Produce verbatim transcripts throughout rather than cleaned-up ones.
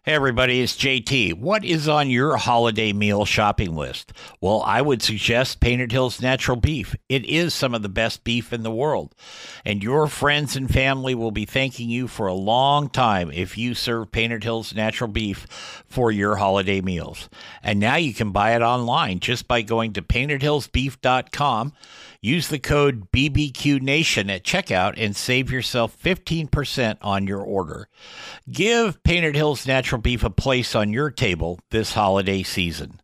Hey everybody, it's J T. What is on your holiday meal shopping list? Well, I would suggest Painted Hills Natural Beef. It is some of the best beef in the world, and your friends and family will be thanking you for a long time if you serve Painted Hills Natural Beef for your holiday meals. And now you can buy it online just by going to painted hills beef dot com. Use the code B B Q Nation at checkout and save yourself fifteen percent on your order. Give Painted Hills Natural Beef a place on your table this holiday season.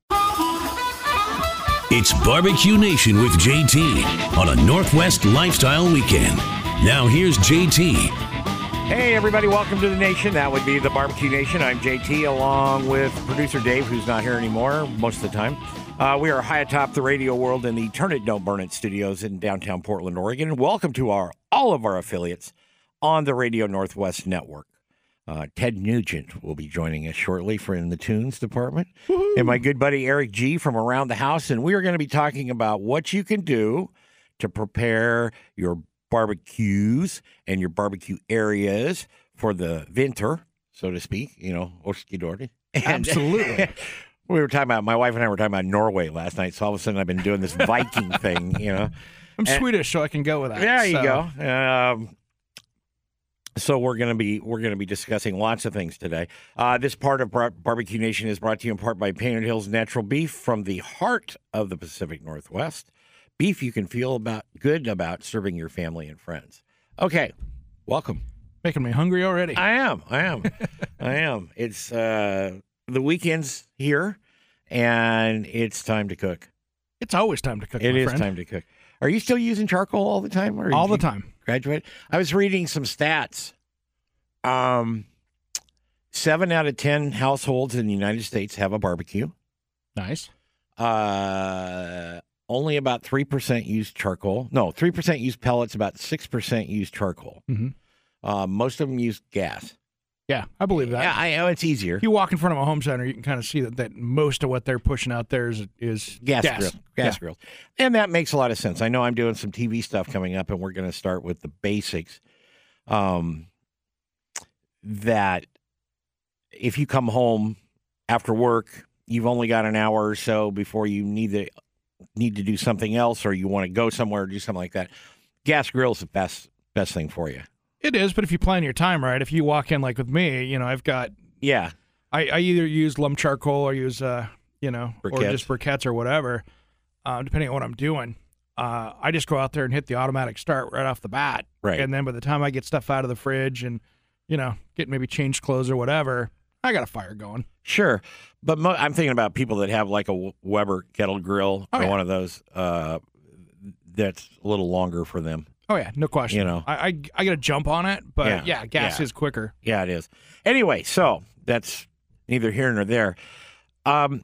It's Barbecue Nation with J T on a Northwest Lifestyle Weekend. Now here's J T. Hey everybody, welcome to the Nation. That would be the Barbecue Nation. I'm J T along with producer Dave, who's not here anymore most of the time. Uh, we are high atop the radio world in the Turn It Don't Burn It studios in downtown Portland, Oregon. Welcome to our all of our affiliates on the Radio Northwest Network. Uh, Ted Nugent will be joining us shortly for In the Tunes department. Woo-hoo. And my good buddy Eric G. from Around the House. And we are going to be talking about what you can do to prepare your barbecues and your barbecue areas for the winter, so to speak. You know, Oskidordi. Absolutely. We were talking about, my wife and I were talking about Norway last night, so all of a sudden I've been doing this Viking thing, you know. I'm and, Swedish, so I can go with that. There you so. go. Um, so we're gonna be we're gonna be discussing lots of things today. Uh, this part of Bar- Barbecue Nation is brought to you in part by Painted Hills Natural Beef from the heart of the Pacific Northwest. Beef you can feel about good about serving your family and friends. Okay, welcome. Making me hungry already. I am. I am. I am. It's uh, the weekend's here, and it's time to cook. It's always time to cook. It my is friend. time to cook. Are you still using charcoal all the time? Or all the you time. Graduate. I was reading some stats. Um, seven out of ten households in the United States have a barbecue. Nice. Uh, only about three percent use charcoal. No, three percent use pellets. About six percent use charcoal. Mm-hmm. Uh, most of them use gas. Yeah, I believe that. Yeah, I know it's easier. If you walk in front of a home center, you can kind of see that, that most of what they're pushing out there is, is gas, gas. grill, gas yeah. grills. And that makes a lot of sense. I know I'm doing some T V stuff coming up, and we're going to start with the basics. Um, that if you come home after work, you've only got an hour or so before you need to need to do something else, or you want to go somewhere or do something like that. Gas grill is the best best thing for you. It is, but if you plan your time right, if you walk in like with me, you know, I've got yeah. I, I either use lump charcoal or use uh, you know, briquettes. or just briquettes or whatever, uh, depending on what I'm doing. Uh, I just go out there and hit the automatic start right off the bat. Right. And then by the time I get stuff out of the fridge and, you know, get maybe changed clothes or whatever, I got a fire going. Sure. But mo- I'm thinking about people that have like a Weber kettle grill oh, or yeah. one of those uh, that's a little longer for them. Oh, yeah, no question. You know. I I, I got to jump on it, but Yeah, yeah, gas yeah. is quicker. Yeah, it is. Anyway, so that's neither here nor there. Um,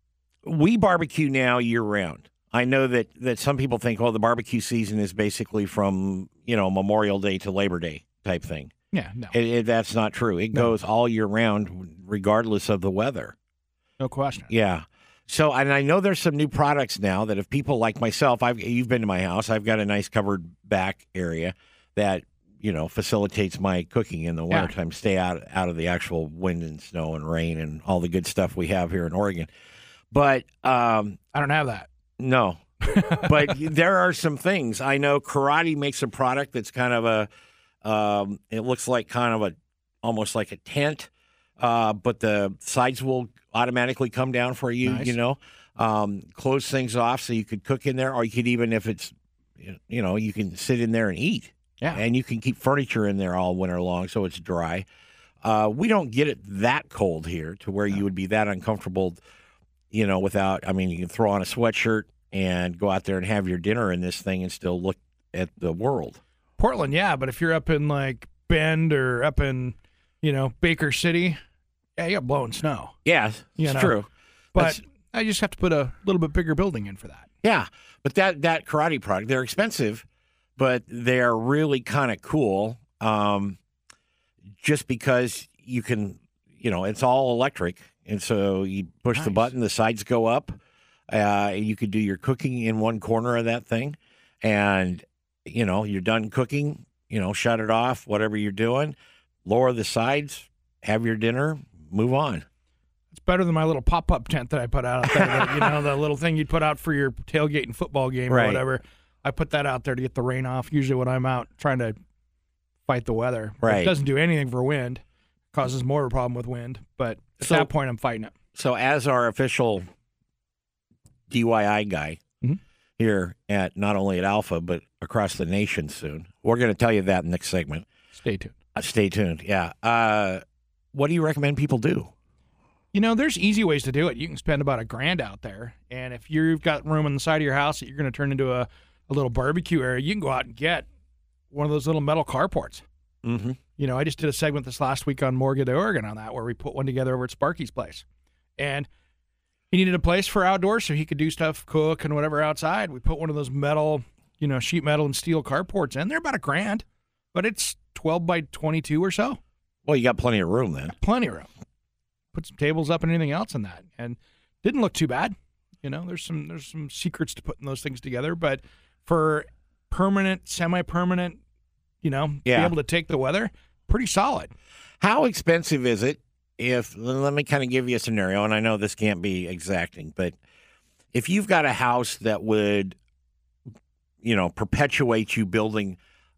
we barbecue now year-round. I know that, that some people think, well, the barbecue season is basically from, you know, Memorial Day to Labor Day type thing. Yeah, no. It, it, that's not true. It No. goes all year round, regardless of the weather. No question. Yeah. So, and I know there's some new products now that if people like myself, I've you've been to my house, I've got a nice covered back area that, you know, facilitates my cooking in the Yeah. wintertime, stay out, out of the actual wind and snow and rain and all the good stuff we have here in Oregon. But um, I don't have that. no, but there are some things. I know Karate makes a product that's kind of a, um, it looks like kind of a, almost like a tent, uh, but the sides will automatically come down for you, Nice. you know, um, close things off so you could cook in there, or you could even, if it's, you know, you can sit in there and eat. Yeah. And you can keep furniture in there all winter long so it's dry. Uh, we don't get it that cold here to where you would be that uncomfortable, you know, without, I mean, you can throw on a sweatshirt and go out there and have your dinner in this thing and still look at the world. Portland, yeah, but if you're up in like Bend or up in, you know, Baker City, yeah, you got blowing snow. Yeah, it's You know, true. But That's- I just have to put a little bit bigger building in for that. Yeah, but that that karate product, they're expensive, but they're really kind of cool. Um, just because you can, you know, it's all electric, and so you push the Nice. button, the sides go up. Uh, you could do your cooking in one corner of that thing, and you know you're done cooking. You know, shut it off, whatever you're doing. Lower the sides, have your dinner, move on. It's better than my little pop-up tent that I put out there. That, you know, the little thing you'd put out for your tailgate and football game Right. or whatever. I put that out there to get the rain off, usually when I'm out trying to fight the weather. Right. It doesn't do anything for wind. Causes more of a problem with wind. But at So- that point, I'm fighting it. So as our official D I Y guy Mhm. here at not only at Alpha but across the nation soon, we're going to tell you that in the next segment. Stay tuned. Uh, stay tuned. Yeah. Uh, what do you recommend people do? You know, there's easy ways to do it. You can spend about a grand out there. And if you've got room on the side of your house that you're going to turn into a, a little barbecue area, you can go out and get one of those little metal carports. Mm-hmm. You know, I just did a segment this last week on Morgan, Oregon on that, where we put one together over at Sparky's place. And he needed a place for outdoors so he could do stuff, cook and whatever outside. We put one of those metal, you know, sheet metal and steel carports in. They're about a grand, but it's twelve by twenty-two or so. Well, you got plenty of room then. Plenty of room. Put some tables up and anything else in that. And didn't look too bad. You know, there's some there's some secrets to putting those things together. But for permanent, semi-permanent, you know, Yeah. be able to take the weather, pretty solid. How expensive is it if, let me kind of give you a scenario, and I know this can't be exacting, but if you've got a house that would, you know, perpetuate you building,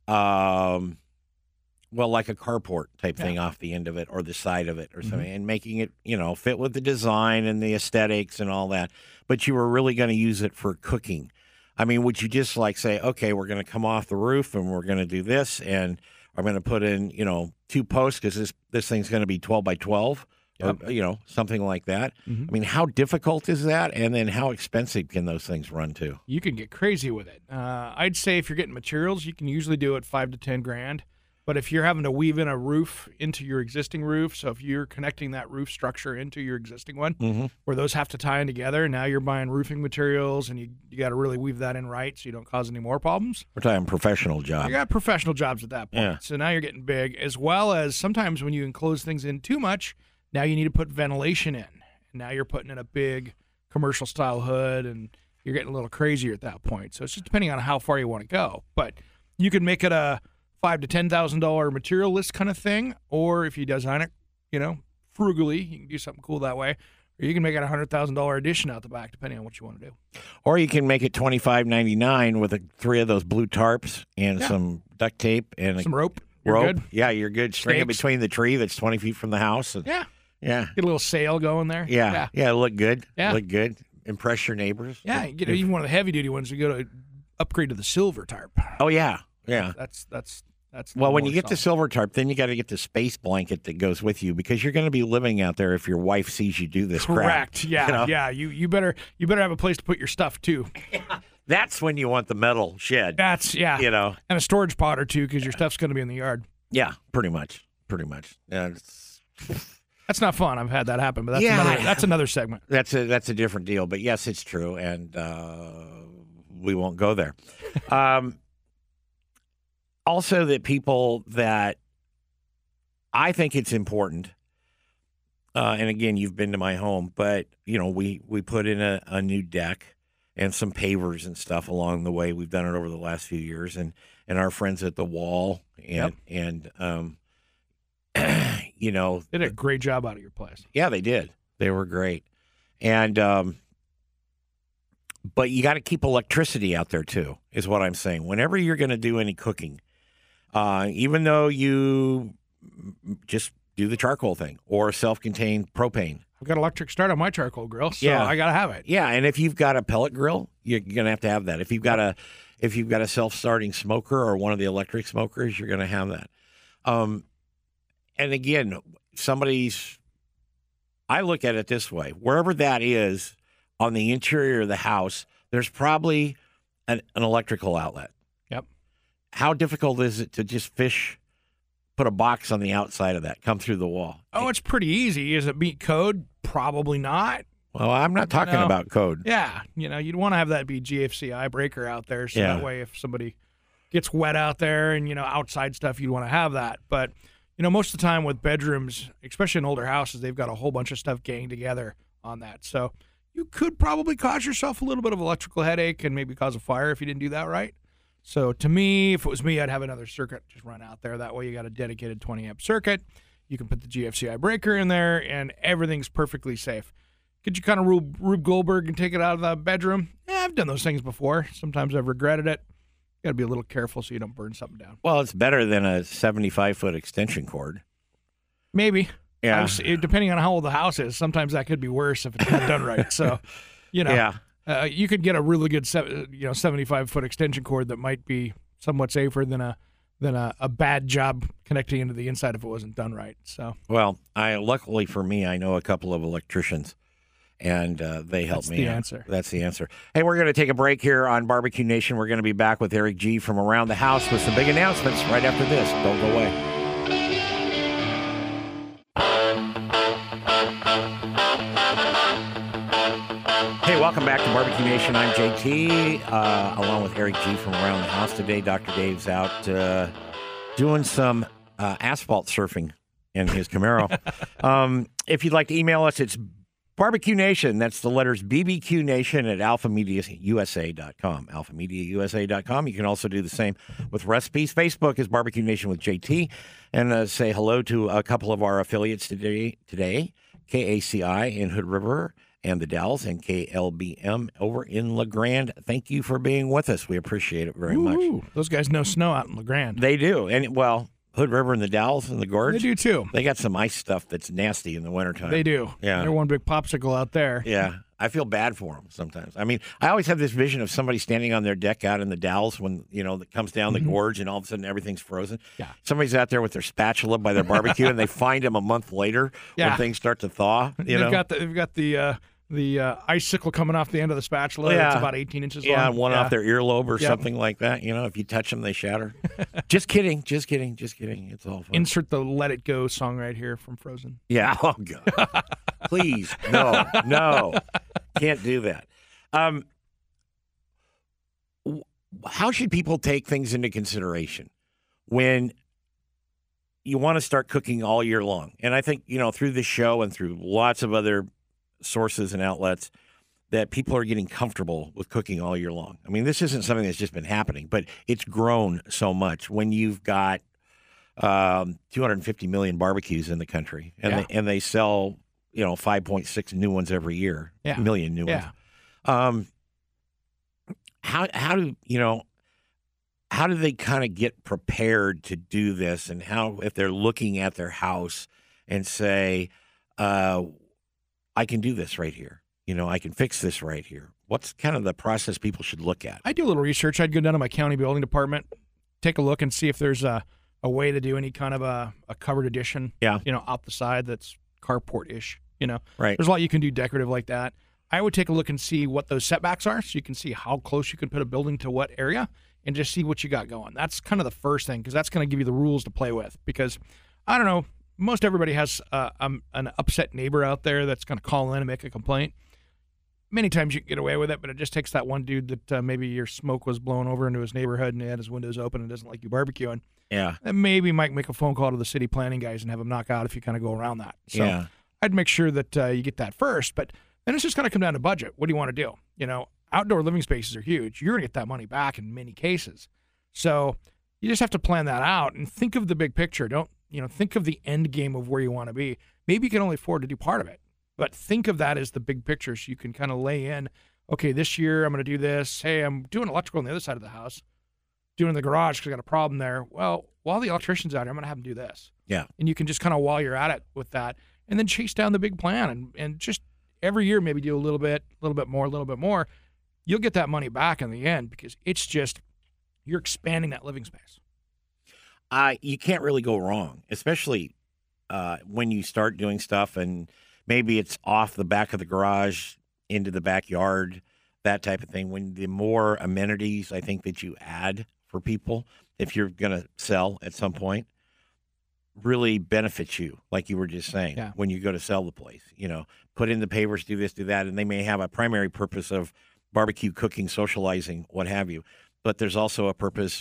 um, well, like a carport type thing off the end of it or the side of it or something, and making it, you know, fit with the design and the aesthetics and all that, but you were really going to use it for cooking. I mean, would you just like say, okay, we're going to come off the roof and we're going to do this, and I'm going to put in, you know, two posts because this this thing's going to be twelve by twelve, Yep. or you know, something like that. Mhm. I mean, how difficult is that, and then how expensive can those things run to? You can get crazy with it. Uh, I'd say if you're getting materials, you can usually do it five to ten grand. But if you're having to weave in a roof into your existing roof, so if you're connecting that roof structure into your existing one, Mm-hmm. where those have to tie in together, now you're buying roofing materials, and you you got to really weave that in right so you don't cause any more problems. We're talking professional You job. got professional jobs at that point. Yeah. So now you're getting big, as well as sometimes when you enclose things in too much, now you need to put ventilation in. And now you're putting in a big commercial style hood, and you're getting a little crazier at that point. So it's just depending on how far you want to go. But you can make it a five to ten thousand dollar material list kind of thing, or if you design it, you know, frugally, you can do something cool that way. Or you can make it a hundred thousand dollar addition out the back, depending on what you want to do. Or you can make it twenty-five ninety-nine with a, three of those blue tarps and Yeah. some duct tape and Some a rope, you're rope. good. Yeah, you're good. String it Stakes. between the tree that's twenty feet from the house. And, Yeah, yeah, get a little sail going there. yeah, yeah. yeah. Look good. Yeah. Look good. Impress your neighbors. Yeah, you get even one of the heavy duty ones. You go to upgrade to the silver tarp. Oh yeah, yeah. That's that's that's. Well, when you more get the solid. silver tarp, then you got to get the space blanket that goes with you because you're going to be living out there if your wife sees you do this crap. correct, yeah, you know? yeah. You you better you better have a place to put your stuff too. That's when you want the metal shed. That's yeah, You know. and a storage pod or two because your stuff's going to be in the yard. Yeah, pretty much. Pretty much. Yeah, it's, That's not fun. I've had that happen, but that's Yeah. another that's another segment. that's a that's a different deal. But yes, it's true, and uh, we won't go there. Um, also, that people that I think it's important. Uh, and again, you've been to my home, but you know we we put in a, a new deck and some pavers and stuff along the way. We've done it over the last few years, and and our friends at the Wall and and um, you know They did a great job out of your place. yeah, they did. They were great. And um but you got to keep electricity out there too, is what I'm saying. Whenever you're going to do any cooking, uh even though you just do the charcoal thing or self-contained propane. I've got electric start on my charcoal grill, so Yeah. I got to have it. Yeah, and if you've got a pellet grill, you're going to have to have that. If you've got a if you've got a self-starting smoker or one of the electric smokers, you're going to have that. Um and again, somebody's I look at it this way. Wherever that is on the interior of the house, there's probably an, an electrical outlet. Yep. How difficult is it to just fish, put a box on the outside of that, come through the wall? Oh, it's pretty easy. Is it meet code? Probably not. Well, I'm not talking No. about code. Yeah, you know, you'd want to have that be G F C I breaker out there, so Yeah. that way if somebody gets wet out there and, you know, outside stuff, you'd want to have that. But, you know, most of the time with bedrooms, especially in older houses, they've got a whole bunch of stuff ganged together on that. So you could probably cause yourself a little bit of electrical headache and maybe cause a fire if you didn't do that right. So to me, if it was me, I'd have another circuit just run out there. That way you got a dedicated twenty amp circuit. You can put the G F C I breaker in there, and everything's perfectly safe. Could you kind of Rube, Rube Goldberg and take it out of the bedroom? Yeah, I've done those things before. Sometimes I've regretted it. Got to be a little careful so you don't burn something down. Well, it's better than a seventy-five foot extension cord. Maybe. Yeah. Was, depending on how old the house is, sometimes that could be worse if it's not done right. So, you know, Yeah. uh, you could get a really good, se- you know, seventy-five foot extension cord that might be somewhat safer than a than a, a bad job connecting into the inside if it wasn't done right. So, Well, I luckily for me, I know a couple of electricians, and uh, they help That's me the out. answer. That's the answer. Hey, we're going to take a break here on Barbecue Nation. We're going to be back with Eric G. from Around the House with some big announcements right after this. Don't go away. Hey, welcome back to Barbecue Nation. I'm J T, uh, along with Eric G. from Around the House today. Doctor Dave's out uh, doing some uh, asphalt surfing in his Camaro. um, if you'd like to email us, it's Barbecue Nation. That's the letters B B Q Nation at alpha media u s a dot com. alpha media u s a dot com. You can also do the same with recipes. Facebook is Barbecue Nation with J T. And uh, say hello to a couple of our affiliates today, today K A C I in Hood River and the Dalles, and K L B M over in LeGrand. Thank you for being with us. We appreciate it very much. Ooh, those guys know snow out in LeGrand. They do. And, well, Hood River and the Dalles and the Gorge. They do, too. They got some ice stuff that's nasty in the wintertime. They do. Yeah. They're one big popsicle out there. Yeah. I feel bad for them sometimes. I mean, I always have this vision of somebody standing on their deck out in the Dalles when, you know, it comes down the Mm-hmm. gorge and all of a sudden everything's frozen. Yeah. Somebody's out there with their spatula by their barbecue and they find them a month later Yeah. when things start to thaw. You they've know? got the, they've got the uh, the uh, icicle coming off the end of the spatula. Yeah. It's about eighteen inches yeah, long. one off their earlobe or Yep. something like that. You know, if you touch them, they shatter. Just kidding. Just kidding. Just kidding. It's all fun. Insert the Let It Go song right here from Frozen. Yeah. Oh, God. Please. No. No. Can't do that. Um, w- how should people take things into consideration when you want to start cooking all year long? And I think, you know, through this show and through lots of other sources and outlets, that people are getting comfortable with cooking all year long. I mean, this isn't something that's just been happening, but it's grown so much when you've got um, two hundred fifty million barbecues in the country, and Yeah. they, and they sell, you know, five point six new ones every year, Yeah. million new Yeah. ones. Um, how how do you know? How do they kind of get prepared to do this, and how if they're looking at their house and say, uh, "I can do this right here," you know, I can fix this right here. What's kind of the process people should look at? I do a little research. I'd go down to my county building department, take a look and see if there's a, a way to do any kind of a, a covered addition, Yeah. you know, out the side that's carport-ish, you know. Right. There's a lot you can do decorative like that. I would take a look and see what those setbacks are so you can see how close you can put a building to what area and just see what you got going. That's kind of the first thing because that's going to give you the rules to play with because, I don't know, most everybody has uh, um, an upset neighbor out there that's going to call in and make a complaint. Many times you can get away with it, but it just takes that one dude that uh, maybe your smoke was blown over into his neighborhood and he had his windows open and doesn't like you barbecuing. Yeah. And maybe might make a phone call to the city planning guys and have them knock out if you kind of go around that. So Yeah. I'd make sure that uh, you get that first, but then it's just going to come down to budget. What do you want to do? You know, outdoor living spaces are huge. You're going to get that money back in many cases. So you just have to plan that out and think of the big picture. Don't, you know, think of the end game of where you want to be. Maybe you can only afford to do part of it, but think of that as the big picture so you can kind of lay in, okay, this year I'm going to do this. Hey, I'm doing electrical on the other side of the house, doing the garage because I got a problem there. Well, while the electrician's out here, I'm going to have them do this. Yeah. And you can just kind of, while you're at it with that, and then chase down the big plan and, and just every year maybe do a little bit, a little bit more, a little bit more. You'll get that money back in the end because it's just, you're expanding that living space. Uh, you can't really go wrong, especially uh, when you start doing stuff and maybe it's off the back of the garage into the backyard, that type of thing. When the more amenities I think that you add for people, if you're going to sell at some point, really benefits you, like you were just saying, Yeah. when you go to sell the place. You know, put in the pavers, do this, do that, and they may have a primary purpose of barbecue, cooking, socializing, what have you. But there's also a purpose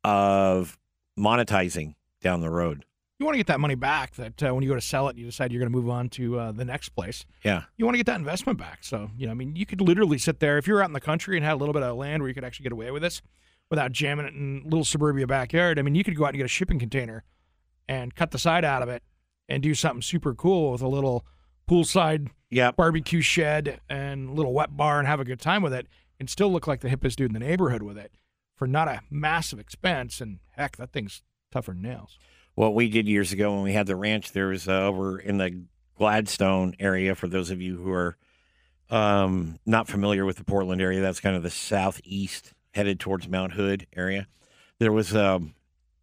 of monetizing down the road. You want to get that money back that uh, when you go to sell it, you decide you're going to move on to uh, the next place. Yeah. You want to get that investment back. So, you know, I mean, you could literally sit there. If you're out in the country and had a little bit of land where you could actually get away with this without jamming it in a little suburbia backyard, I mean, you could go out and get a shipping container and cut the side out of it and do something super cool with a little poolside Yep. barbecue shed and little wet bar and have a good time with it and still look like the hippest dude in the neighborhood with it for not a massive expense. And heck, that thing's tougher than nails. What we did years ago when we had the ranch, there was uh, over in the Gladstone area, for those of you who are um, not familiar with the Portland area, that's kind of the southeast headed towards Mount Hood area. There was, um,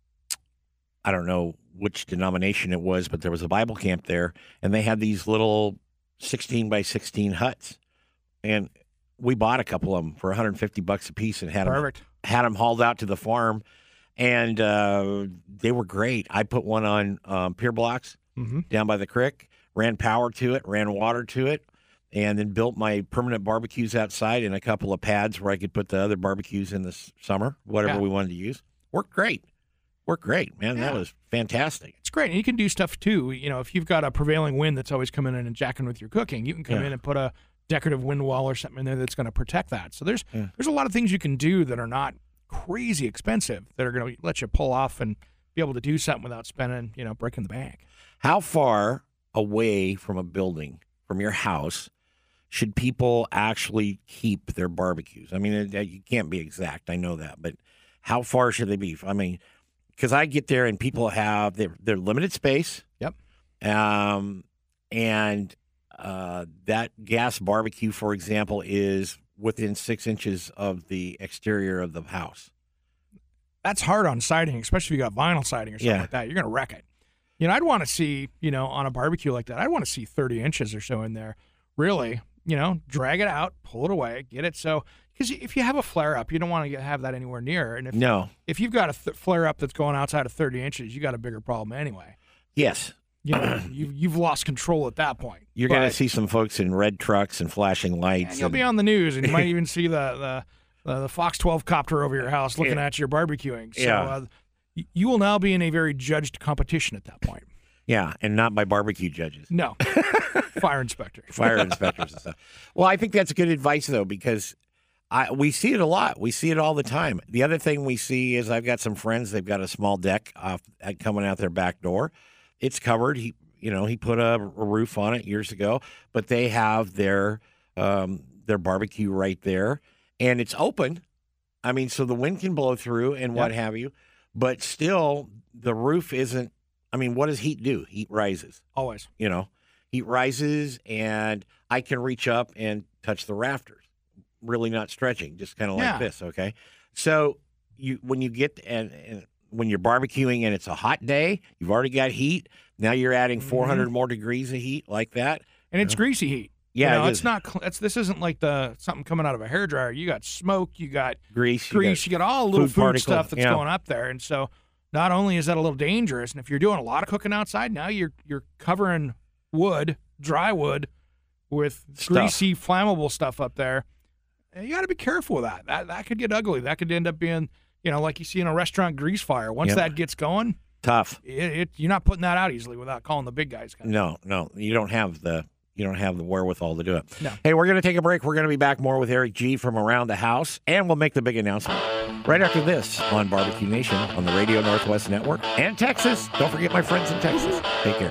I don't know which denomination it was, but there was a Bible camp there, and they had these little sixteen by sixteen huts, and we bought a couple of them for one hundred fifty bucks a piece and had Perfect. them had them hauled out to the farm, and uh, they were great. I put one on um, pier blocks Mm-hmm. down by the creek, ran power to it, ran water to it, and then built my permanent barbecues outside and a couple of pads where I could put the other barbecues in the s- summer, whatever Yeah. we wanted to use. Worked great. Worked great, man. That Yeah. was fantastic. It's great. And you can do stuff too. You know, if you've got a prevailing wind that's always coming in and jacking with your cooking, you can come Yeah. in and put a decorative wind wall or something in there that's going to protect that. So there's Yeah. there's a lot of things you can do that are not crazy expensive that are going to let you pull off and be able to do something without spending, you know, breaking the bank. How far away from a building, from your house, should people actually keep their barbecues? I mean, it, it- you can't be exact. I know that. But how far should they be? I mean, because I get there and people have their, their limited space. Yep. Um, and uh, that gas barbecue, for example, is within six inches of the exterior of the house. That's hard on siding, especially if you got vinyl siding or something Yeah. like that. You're going to wreck it. You know, I'd want to see, you know, on a barbecue like that, I'd want to see thirty inches or so in there. Really, you know, drag it out, pull it away, get it so, because if you have a flare up, you don't want to get, have that anywhere near. And if No. if you've got a th- flare up that's going outside of thirty inches, you got a bigger problem anyway. Yes. You know, you, you've lost control at that point. You're going to But- see some folks in red trucks and flashing lights. and you'll and- be on the news, and you might even see the the, the the Fox twelve copter over your house looking Yeah. at your barbecuing. So Yeah. uh, y- you will now be in a very judged competition at that point. yeah, and not by barbecue judges. No, fire inspector. Fire inspectors and stuff. Well, I think that's good advice, though, because I, we see it a lot. We see it all the time. The other thing we see is I've got some friends. They've got a small deck off, uh, coming out their back door. It's covered. He, you know, he put a, a roof on it years ago, but they have their um, their barbecue right there, and it's open. I mean, so the wind can blow through and what have you, but still the roof isn't. I mean, what does heat do? Heat rises. Always. You know, heat rises, and I can reach up and touch the rafters. Really not stretching, just kind of like Yeah. this. Okay, so you when you get and, and when you're barbecuing and it's a hot day, you've already got heat. Now you're adding four hundred more degrees of heat like that. And it's greasy heat. Yeah, you know, it it's is. not. Cl- it's this isn't like the something coming out of a hairdryer. You got smoke. You got Grease, grease. you You got all the little food food, particles, stuff that's yeah. going up there, and so not only is that a little dangerous, and if you're doing a lot of cooking outside, now you're you're covering wood, dry wood, with Stuff. greasy, flammable stuff up there. And you got to be careful with that. That that could get ugly. That could end up being, you know, like you see in a restaurant grease fire. Once Yep. that gets going, tough. it, it you're not putting that out easily without calling the big guys. No, no, you don't have the you don't have the wherewithal to do it. No. Hey, we're going to take a break. We're going to be back more with Eric G from around the house, and we'll make the big announcement right after this on Barbecue Nation on the Radio Northwest Network and Texas. Don't forget my friends in Texas. Take care.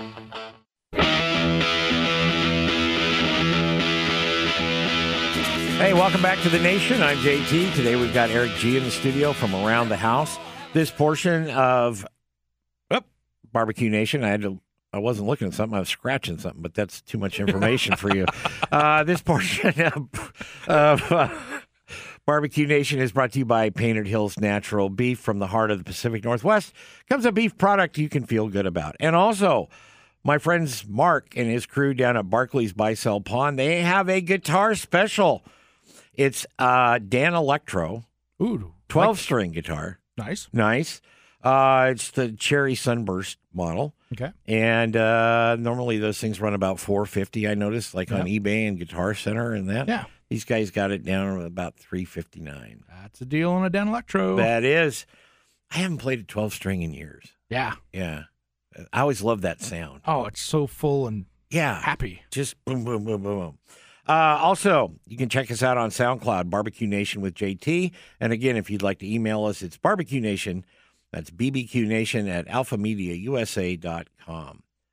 Hey, welcome back to the Nation. I'm J T. Today we've got Eric G in the studio from around the house. This portion of oh, Barbecue Nation, I had to. I wasn't looking at something. I was scratching something, but that's too much information for you. Uh, this portion of, of uh, Barbecue Nation is brought to you by Painted Hills Natural Beef from the heart of the Pacific Northwest. Comes a beef product you can feel good about. And also, my friends Mark and his crew down at Barclays Buy-Sell Pond, they have a guitar special. It's uh, Dan Electro, Ooh, twelve-string guitar. nice. Nice. Uh, it's the Cherry Sunburst model. Okay. And uh, normally those things run about four hundred fifty dollars, I noticed, like on eBay and Guitar Center and that. Yeah. These guys got it down to about three hundred fifty-nine dollars. That's a deal on a Dan Electro. That is. I haven't played a twelve-string in years. yeah. Yeah. I always love that sound. Oh, it's so full and Yeah. happy. Just boom, boom, boom, boom, boom. Uh, also, you can check us out on SoundCloud, Barbecue Nation with J T. And again, if you'd like to email us, it's Barbecue Nation. That's B B Q Nation at alpha media u s a dot com.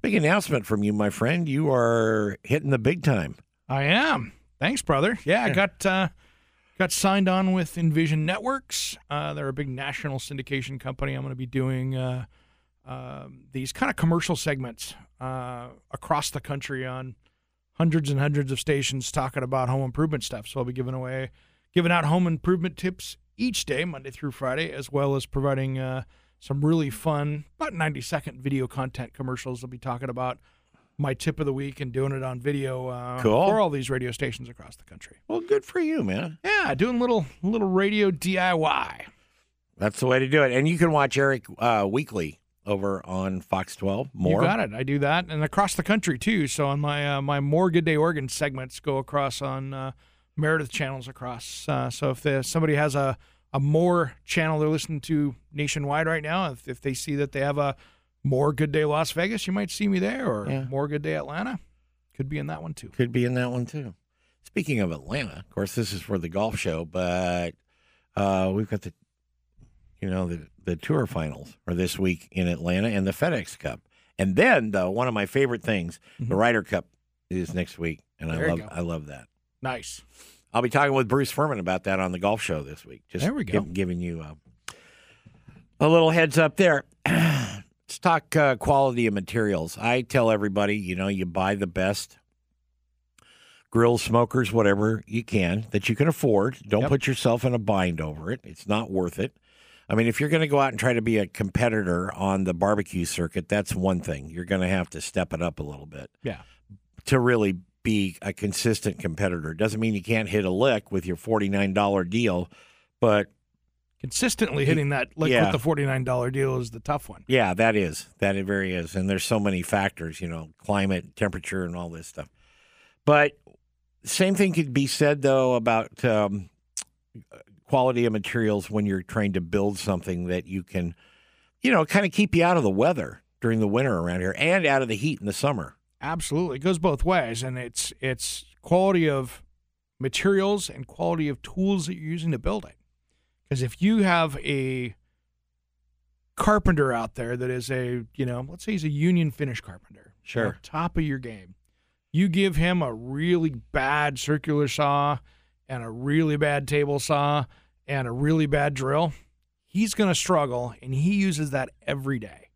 Big announcement from you, my friend. You are hitting the big time. I am. Thanks, brother. Yeah, I got uh, got signed on with Envision Networks. Uh, they're a big national syndication company. I'm going to be doing uh, uh, these kind of commercial segments uh, across the country on hundreds and hundreds of stations talking about home improvement stuff. So I'll be giving away, giving out home improvement tips each day, Monday through Friday, as well as providing uh, some really fun, about ninety second video content commercials. I'll be talking about my tip of the week and doing it on video uh, Cool. for all these radio stations across the country. Well, good for you, man. Yeah, doing little little radio D I Y. That's the way to do it. And you can watch Eric uh, weekly over on Fox twelve. More. You got it. I do that, and across the country too. So on my uh, my More Good Day Oregon segments go across on uh, Meredith channels across. Uh, so if the, somebody has a a More channel they're listening to nationwide right now, if, if they see that they have a More Good Day Las Vegas, you might see me there, or Yeah. More Good Day Atlanta. Could be in that one too. Could be in that one, too. Speaking of Atlanta, of course, this is for the golf show, but uh, we've got the, you know, the, the tour finals are this week in Atlanta and the FedEx Cup. And then, though, one of my favorite things, Mm-hmm. the Ryder Cup is next week, and I There you love go. I love that. Nice. I'll be talking with Bruce Furman about that on the golf show this week. Just There we go. give- giving you uh, a little heads up there. Let's talk uh, quality of materials. I tell everybody, you know, you buy the best grills, smokers, whatever you can that you can afford. Don't Yep. put yourself in a bind over it. It's not worth it. I mean, if you're going to go out and try to be a competitor on the barbecue circuit, that's one thing. You're going to have to step it up a little bit Yeah. to really be a consistent competitor. Doesn't mean you can't hit a lick with your forty-nine dollars deal, but Consistently hitting that lick Yeah. with the forty-nine dollars deal is the tough one. yeah, that is. That it very is. And there's so many factors, you know, climate, temperature, and all this stuff. But same thing could be said, though, about um, quality of materials when you're trying to build something that you can, you know, kind of keep you out of the weather during the winter around here and out of the heat in the summer. Absolutely. It goes both ways, and it's it's quality of materials and quality of tools that you're using to build it. Because if you have a carpenter out there that is a, you know, let's say he's a union finish carpenter. Sure. on top of your game. You give him a really bad circular saw and a really bad table saw and a really bad drill, he's going to struggle, and he uses that every day.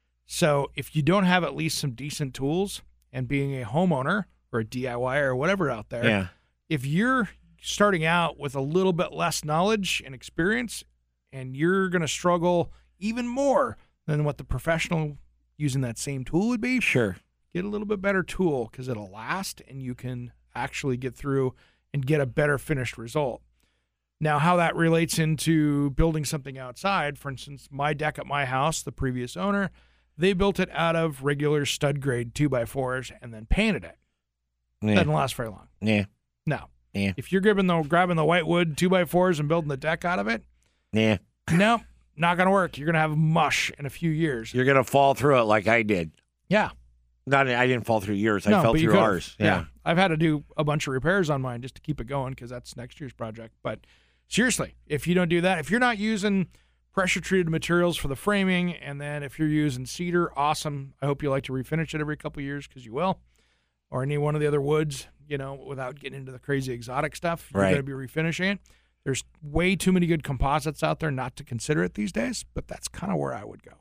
So if you don't have at least some decent tools, and being a homeowner or a D I Y or whatever out there, Yeah. if you're starting out with a little bit less knowledge and experience, and you're going to struggle even more than what the professional using that same tool would be, Sure. get a little bit better tool because it'll last and you can actually get through and get a better finished result. Now, how that relates into building something outside, for instance, my deck at my house, the previous owner, they built it out of regular stud grade two by fours and then painted it. Yeah. Doesn't last very long. Yeah. No. Yeah. If you're grabbing the grabbing the white wood two by fours and building the deck out of it, Yeah. no, not gonna work. You're gonna have mush in a few years. You're going to fall through it like I did. Yeah. Not, I didn't fall through yours. I No, fell but you through could've. ours. Yeah. Yeah. I've had to do a bunch of repairs on mine just to keep it going because that's next year's project. But seriously, if you don't do that, if you're not using pressure treated materials for the framing, and then if you're using cedar, awesome. I hope you like to refinish it every couple of years because you will, or any one of the other woods, you know, without getting into the crazy exotic stuff. You're Right. going to be refinishing it. There's way too many good composites out there not to consider it these days, but that's kind of where I would go.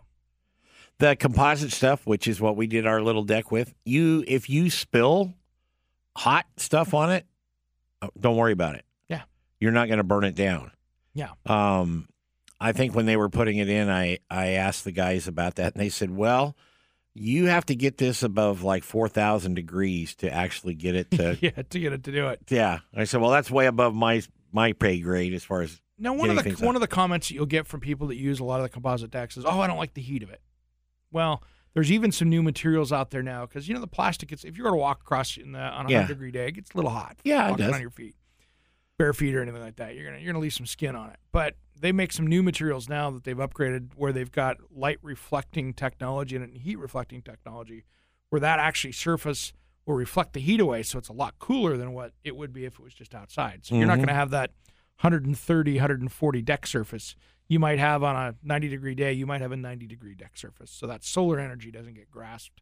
The composite stuff, which is what we did our little deck with, you if you spill hot stuff on it, oh, don't worry about it. Yeah. You're not going to burn it down. Yeah. Um, I think when they were putting it in, I, I asked the guys about that, and they said, well, you have to get this above like four thousand degrees to actually get it to. Yeah, to get it to do it. Yeah. I said, well, that's way above my my pay grade as far as. Now, one of getting the things one out. of the comments that you'll get from people that use a lot of the composite decks is, "Oh, I don't like the heat of it." Well, there's even some new materials out there now because you know the plastic. It's if you're going to walk across in the, on a Yeah. hundred degree day, it gets a little hot. Yeah, it walking does. on your feet, bare feet or anything like that. You're gonna you're gonna leave some skin on it. But they make some new materials now that they've upgraded where they've got light reflecting technology and heat reflecting technology, where that actually surface will reflect the heat away, so it's a lot cooler than what it would be if it was just outside. So you're not Mhm. going to have that one thirty, one forty deck surface you might have on a ninety degree day. You might have a ninety degree deck surface, so that solar energy doesn't get grasped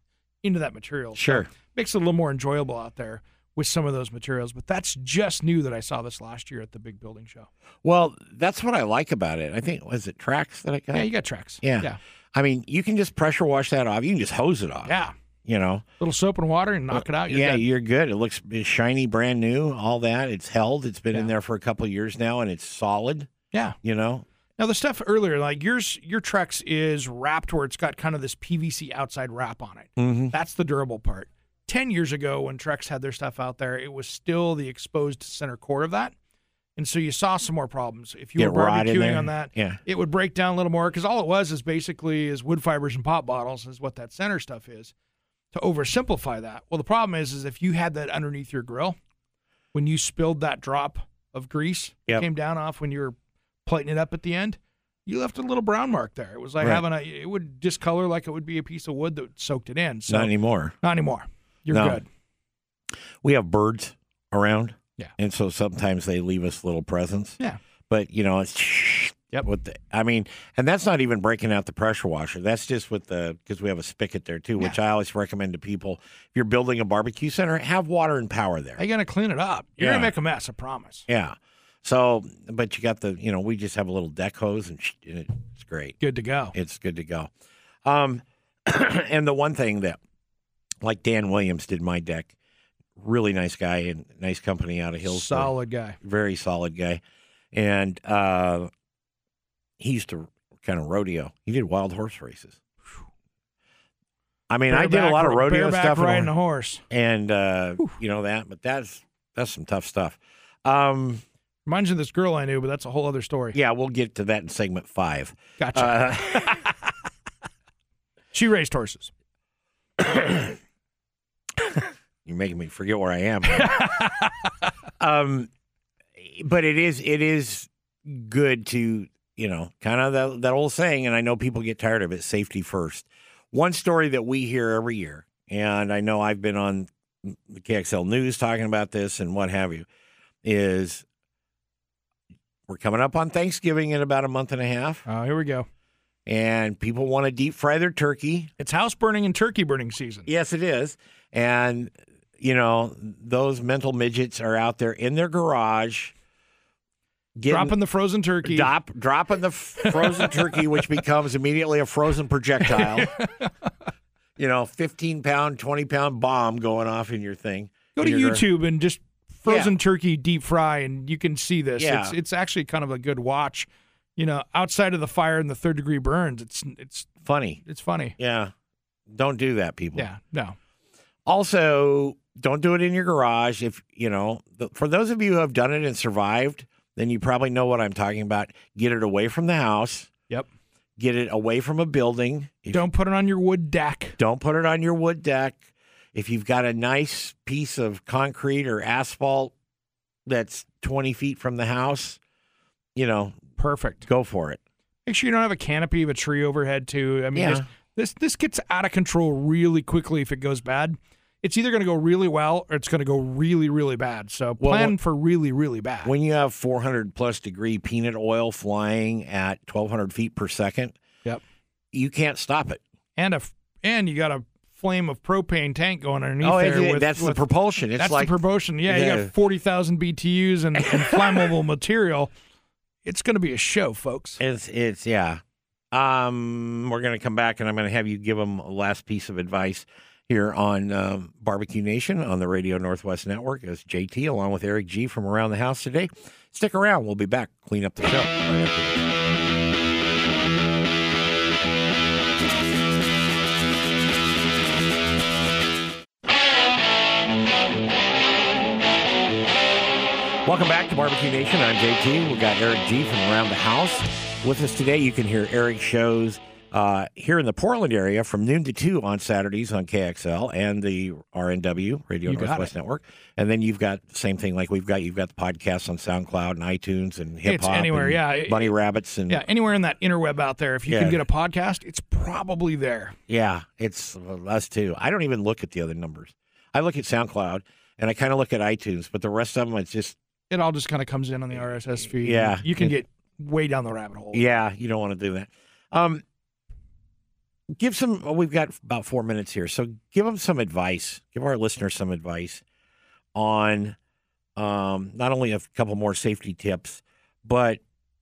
into that material. Sure. So makes it a little more enjoyable out there with some of those materials. But that's just new that I saw this last year at the big building show. Well, that's what I like about it. I think, was it Trax that I got? Yeah, you got Trex. Yeah. Yeah. I mean, you can just pressure wash that off. You can just hose it off. Yeah. You know? Little soap and water and knock it out. You're yeah, good. you're good. It looks shiny, brand new, all that. It's held. It's been in Yeah. there for a couple of years now, and it's solid, Yeah. you know? Now, the stuff earlier, like yours, your Trex is wrapped where it's got kind of this P V C outside wrap on it. Mm-hmm. That's the durable part. Ten years ago, when Trex had their stuff out there, it was still the exposed center core of that. And so you saw some more problems. If you Get were rot in barbecuing there. on that, Yeah. it would break down a little more because all it was is basically is wood fibers and pop bottles is what that center stuff is. To oversimplify that, well, the problem is, is if you had that underneath your grill, when you spilled that drop of grease Yep. that came down off when you were plating it up at the end, you left a little brown mark there. It was like Right. having a, it would discolor like it would be a piece of wood that soaked it in. So Not anymore. not anymore. You're No. good. We have birds around. Yeah. And so sometimes they leave us little presents. Yeah. But, you know, it's Yep. with the, I mean, and that's not even breaking out the pressure washer. That's just with the, because we have a spigot there too, which I always recommend to people. If you're building a barbecue center, have water and power there. You got to clean it up. You're Yeah. going to make a mess, I promise. Yeah. So, but you got the, you know, we just have a little deck hose and it's great. Good to go. It's good to go. Um, and the one thing that, like Dan Williams did my deck, really nice guy and nice company out of Hillsboro. Solid guy. Very solid guy. And uh, he used to kind of rodeo. He did wild horse races. I mean, I did a Bareback- lot of rodeo bareback stuff. riding and, a horse. and uh, you know that, but that's that's some tough stuff. Um, Reminds me of this girl I knew, but that's a whole other story. yeah, we'll get to that in segment five. Gotcha. Uh, She raised horses. You're making me forget where I am. um, but it is it is good to, you know, kind of that, that old saying, and I know people get tired of it, safety first. One story that we hear every year, and I know I've been on the K X L News talking about this and what have you, is we're coming up on Thanksgiving in about a month and a half, Oh, here we go. and people want to deep fry their turkey. It's house burning and turkey burning season. Yes, it is. And, you know, those mental midgets are out there in their garage getting, Dropping the frozen turkey. drop, dropping the f- frozen turkey, which becomes immediately a frozen projectile. You know, fifteen pound, twenty pound bomb going off in your thing. Go in to your gar- YouTube and just frozen Yeah. turkey deep fry, and you can see this. Yeah. It's it's actually kind of a good watch. You know, outside of the fire and the third degree burns, it's it's Funny. it's funny. Yeah. Don't do that, people. Yeah, no. Also, don't do it in your garage. If, you know, the, for those of you who have done it and survived, then you probably know what I'm talking about. Get it away from the house. Yep. Get it away from a building. If- Don't put it on your wood deck. Don't put it on your wood deck. If you've got a nice piece of concrete or asphalt that's twenty feet from the house, you know, Perfect. go for it. Make sure you don't have a canopy of a tree overhead too. I mean, Yeah. this, this this gets out of control really quickly if it goes bad. It's either going to go really well or it's going to go really, really bad. So Well, plan what- for really, really bad. When you have four hundred plus degree peanut oil flying at twelve hundred feet per second, Yep. you can't stop it. and a and you got a flame of propane tank going underneath Oh, there. it- with, that's with, the propulsion. It's That's like the propulsion. Yeah, you Yeah. got forty thousand B T Us and, and flammable material. It's going to be a show, folks. it's it's yeah. Um, we're gonna come back and I'm gonna have you give them a last piece of advice here on um, Barbecue Nation on the Radio Northwest Network as J T along with Eric G from Around the House today. Stick around. We'll be back. Clean up the show. Right after this. Welcome back to Barbecue Nation. I'm J T. We've got Eric G from Around the House with us today. You can hear Eric's shows uh, here in the Portland area from noon to two on Saturdays on K X L and the R N W, Radio You got Northwest it. Network. And then you've got the same thing like we've got. You've got the podcasts on SoundCloud and iTunes and Hip It's Hop. anywhere, and yeah. Bunny Rabbits and Yeah, anywhere in that interweb out there, if you Yeah. can get a podcast, it's probably there. yeah, it's uh, us too. I don't even look at the other numbers. I look at SoundCloud and I kind of look at iTunes, but the rest of them, it's just It all just kind of comes in on the R S S feed. Yeah. You can It- get way down the rabbit hole. yeah, you don't want to do that. Um, give some. Well, we've got about four minutes here, so give them some advice. Give our listeners some advice on um, not only a couple more safety tips, but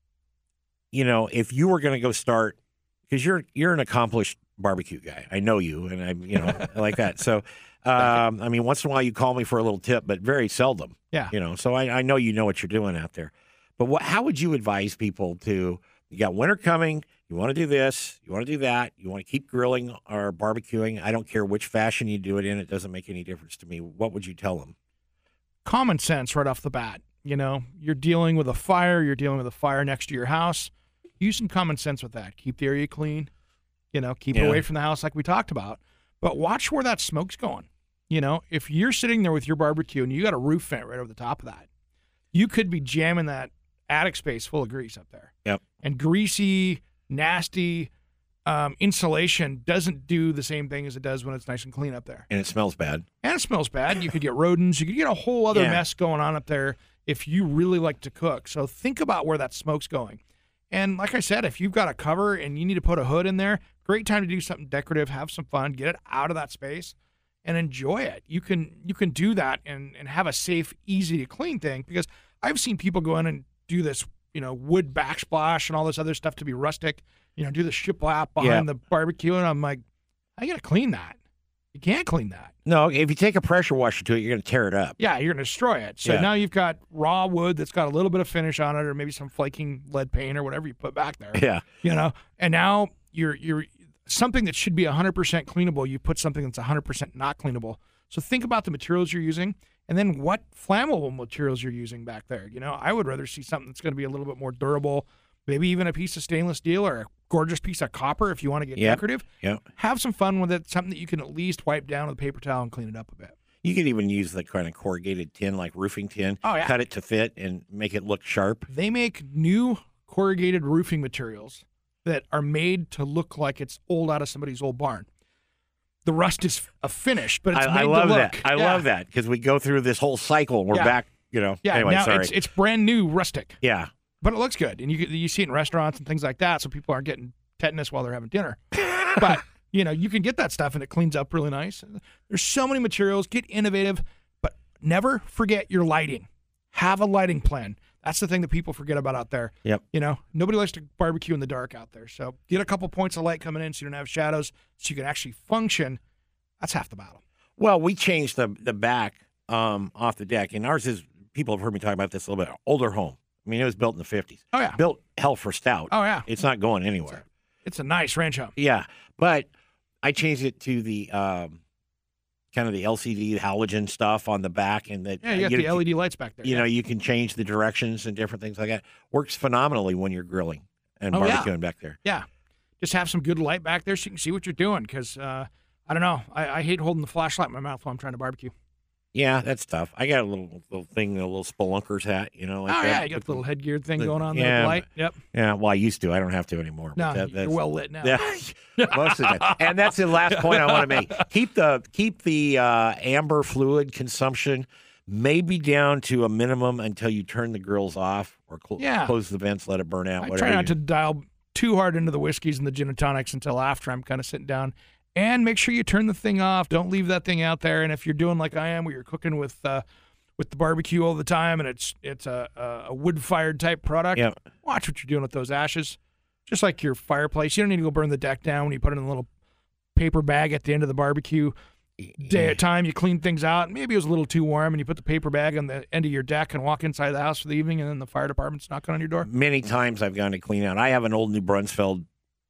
you know, if you were going to go start, because you're you're an accomplished barbecue guy. I know you, and I you know I like that. So, um, I mean, once in a while you call me for a little tip, but very seldom. Yeah. You know, so I, I know you know what you're doing out there. But what? How would you advise people to? You got winter coming. You want to do this. You want to do that. You want to keep grilling or barbecuing. I don't care which fashion you do it in. It doesn't make any difference to me. What would you tell them? Common sense right off the bat. You know, you're dealing with a fire. You're dealing with a fire next to your house. Use some common sense with that. Keep the area clean. You know, keep Yeah. it away from the house like we talked about. But watch where that smoke's going. You know, if you're sitting there with your barbecue and you got a roof vent right over the top of that, you could be jamming that attic space full of grease up there. Yep. And greasy, nasty um, insulation doesn't do the same thing as it does when it's nice and clean up there. And it smells bad. And it smells bad. You could get rodents. You could get a whole other Yeah. mess going on up there if you really like to cook. So think about where that smoke's going. And like I said, if you've got a cover and you need to put a hood in there, great time to do something decorative, have some fun, get it out of that space and enjoy it. You can you can do that and, and have a safe, easy to clean thing, because I've seen people go in and do this, you know, wood backsplash and all this other stuff to be rustic, you know, do the shiplap behind Yeah. the barbecue. And I'm like, I got to clean that. You can't clean that. No, if you take a pressure washer to it, you're going to tear it up. Yeah, you're going to destroy it. So Yeah. now you've got raw wood that's got a little bit of finish on it, or maybe some flaking lead paint or whatever you put back there. Yeah. You know, and now you're you're something that should be one hundred percent cleanable. You put something that's one hundred percent not cleanable. So think about the materials you're using, and then what flammable materials you're using back there. You know, I would rather see something that's going to be a little bit more durable, maybe even a piece of stainless steel or a gorgeous piece of copper if you want to get Yep. decorative. Yep. Have some fun with it, something that you can at least wipe down with a paper towel and clean it up a bit. You could even use the kind of corrugated tin, like roofing tin. Oh, yeah. Cut it to fit and make it look sharp. They make new corrugated roofing materials that are made to look like it's old out of somebody's old barn. The rust is a finish, but it's I, made I love to that. look. I Yeah. love that because we go through this whole cycle. We're Yeah. back, you know. Yeah, Anyway, now sorry. it's it's brand new rustic, yeah. but it looks good, and you you see it in restaurants and things like that, so people aren't getting tetanus while they're having dinner. But you know, you can get that stuff, and it cleans up really nice. There's so many materials. Get innovative, but never forget your lighting. Have a lighting plan. That's the thing that people forget about out there. Yep. You know, nobody likes to barbecue in the dark out there. So get a couple points of light coming in so you don't have shadows, so you can actually function. That's half the battle. Well, we changed the the back um, off the deck, and ours is. People have heard me talk about this a little bit. Older home. I mean, it was built in the fifties. Oh, yeah. Built hell for stout. Oh, yeah. It's not going anywhere. It's a nice ranch home. Yeah, but I changed it to the um, kind of the L C D halogen stuff on the back, and that Yeah, you got you the know, L E D lights back there. You yeah. know, you can change the directions and different things like that. Works phenomenally when you're grilling and Oh, yeah. barbecuing back there. Yeah. Just have some good light back there so you can see what you're doing, because, uh, I don't know. I, I hate holding the flashlight in my mouth while I'm trying to barbecue. Yeah, that's tough. I got a little little thing, a little spelunker's hat, you know. Like oh, that. yeah. You got the little headgear thing the- going on there yeah, with the light. Yep. Yeah, well, I used to. I don't have to anymore. No, but that, you're that's, well lit now. Yeah, most of the time. And that's the last point I want to make. Keep the keep the uh, amber fluid consumption maybe down to a minimum until you turn the grills off or cl- Yeah. close the vents, let it burn out. I whatever try not you- to dial too hard into the whiskeys and the gin and tonics until after I'm kind of sitting down. And make sure you turn the thing off. Don't leave that thing out there. And if you're doing like I am, where you're cooking with uh, with the barbecue all the time, and it's it's a a wood fired type product, Yeah. watch what you're doing with those ashes. Just like your fireplace, you don't need to go burn the deck down when you put it in a little paper bag at the end of the barbecue. Day at time, you clean things out. Maybe it was a little too warm, and you put the paper bag on the end of your deck and walk inside the house for the evening, and then the fire department's knocking on your door. Many times I've gone to clean out. I have an old New Brunsfeld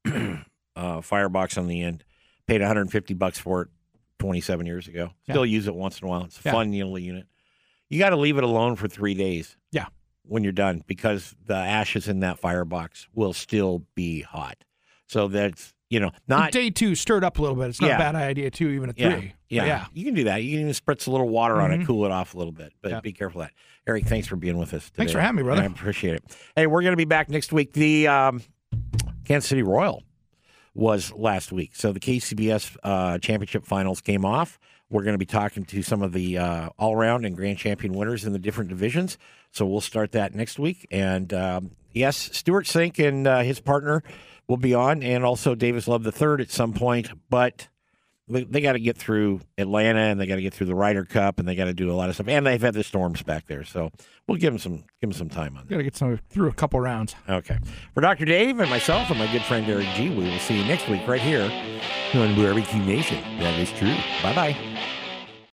uh, firebox on the end. Paid one hundred fifty bucks for it twenty-seven years ago. Still use it once in a while. It's a Yeah. fun little unit. You got to leave it alone for three days. Yeah. When you're done, because the ashes in that firebox will still be hot. So that's, you know, not. Day two, stir it up a little bit. It's not Yeah. a bad idea, too, even at Yeah, three. yeah, But yeah. You can do that. You can even spritz a little water on it, Mhm. cool it off a little bit. But Yeah. be careful of that. Eric, thanks for being with us today. Thanks for having me, brother. I appreciate it. Hey, we're going to be back next week. The um, Kansas City Royal was last week. So the K C B S uh, championship finals came off. We're going to be talking to some of the uh, all-around and grand champion winners in the different divisions. So we'll start that next week. And um, yes, Stuart Sink and uh, his partner will be on, and also Davis Love the third at some point. But they, they got to get through Atlanta, and they got to get through the Ryder Cup, and they got to do a lot of stuff. And they've had the storms back there, so we'll give them some give them some time on that. Got to get some through a couple rounds. Okay. For Doctor Dave and myself and my good friend Derek G, we will see you next week right here on Barbecue Nation. That is true. Bye bye.